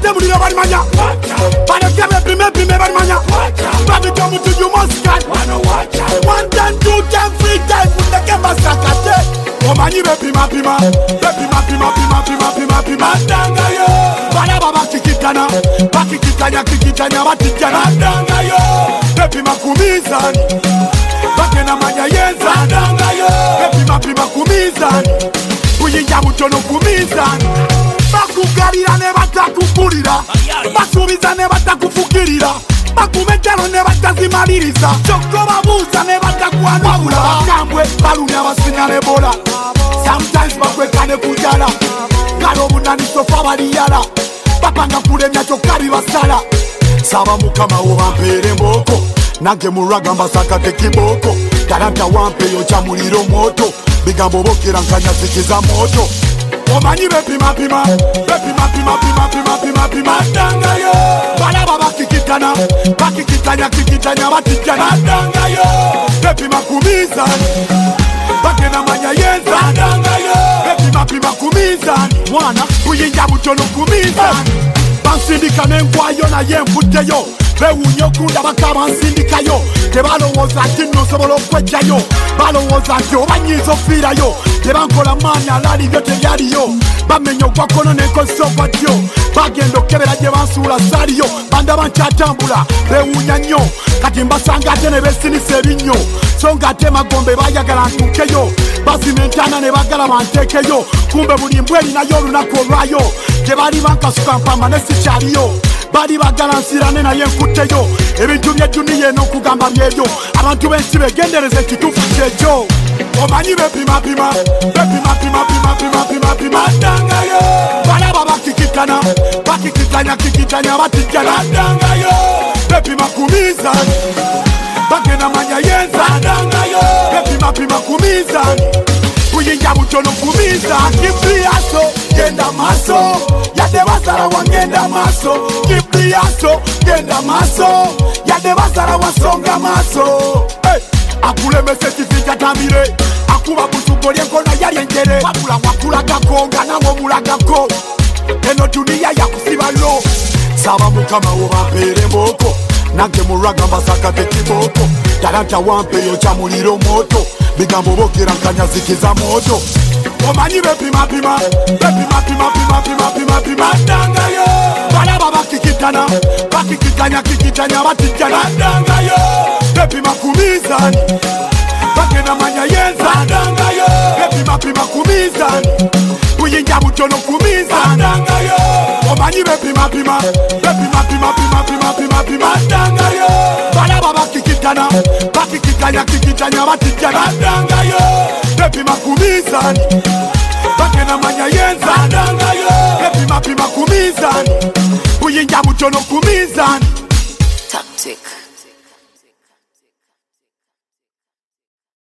Bate muliro barimanya Bane kebe pime barimanya Babi tomu to you must cut 1 time 2 time 3 time Mundeke masakate Omanyi bepima Mandanga yo Bana baba kikitana Bakikitanya batijana Mandanga yo Bepima kumizani Bakena manya yenza Mandanga yo Bepima kumizani Kuyinja mutono kumizani Bakugarira ne batakukulira Basubiza ne batakufukirira Bakumetero ne batazimaliriza Choko babuza ne batakuanabula Bakambwe balumya basinyane bola Sometimes bakwekane kujala Kalo munani sofa baliyala Bapanga kulemya chokabi basala Saba mukama uwampere mboko Nange muraga mbasakate kiboko Talanta wampe yocha muliro moto Bigambo bokera nkanya zikiza moto Omanyi bepima Mandanga yo Balaba bakikitanya batijana Mandanga yo Bepima kumizani Bakena manya yenza Mandanga yo Bepima kumizani Mwana kuyinja mutono kumizani Bansindika nengwayo na yemputeyo Bewunyo kunda bakaba nsindikayo Tebalowooza ati nosobola okwejjayo Balowooza ati obanyiza ofiirayo Tebankola maani alaali byo teyaliyo Bamenya ogwakono n'enkozesa ogwatyo Bagenda okebera gye bansuula saaliyo Bandaba nkyatambula bewuunya nnyo Kati mbasanga ate ne beesinisa ebinnyo So ng'ate magombe baayagala ntuukeyo Bazima entaana ne bagala banteekeyo Kumbe buli mbwa erinayo olunaku olwayo Tebali bankasuka mpamba ne sikyaliyo Bali bagala nsirane naye nkutteyo Ebintu by'eduniya eno okugamba byebyo Abantu b'ensi begendereza ekituufu kyekyo Omanyi bepima Mandanga yo Balaba bakikitanya batijana Mandanga yo Bepima kumizani Bagena manya yenza Mandanga yo Bepima kumizani Kuyinja butono kumizani Kibriaso genda maso Yade basara wangenda maso Kibriaso genda maso Yade basara wasonga maso Hey! Akule mesetifica tamire Akuba busugoli enkona yali enjere Wakula gakonga nawo mulagako Eno dunia ya kusibalo Saba mukama uwampere mboko Nange muraga mbasakate kiboko Talanta wampe yocha muliro moto Bigambo bokera nkanya zikiza moto Omanyi bepima Mandanga yo Balaba bakikitanya batijana Mandanga yo Bepima kumizani Bagena manya yenza Mandanga yo Bepima kumizani Kuyinja butono kumizani Mandanga yo Omanyi bepima Mandanga yo Balaba bakikitanya batijana Mandanga yo Bepima kumizani Bagena manya yenza Mandanga yo Bepima kumizani Kuyinja butono kumizani Tactic.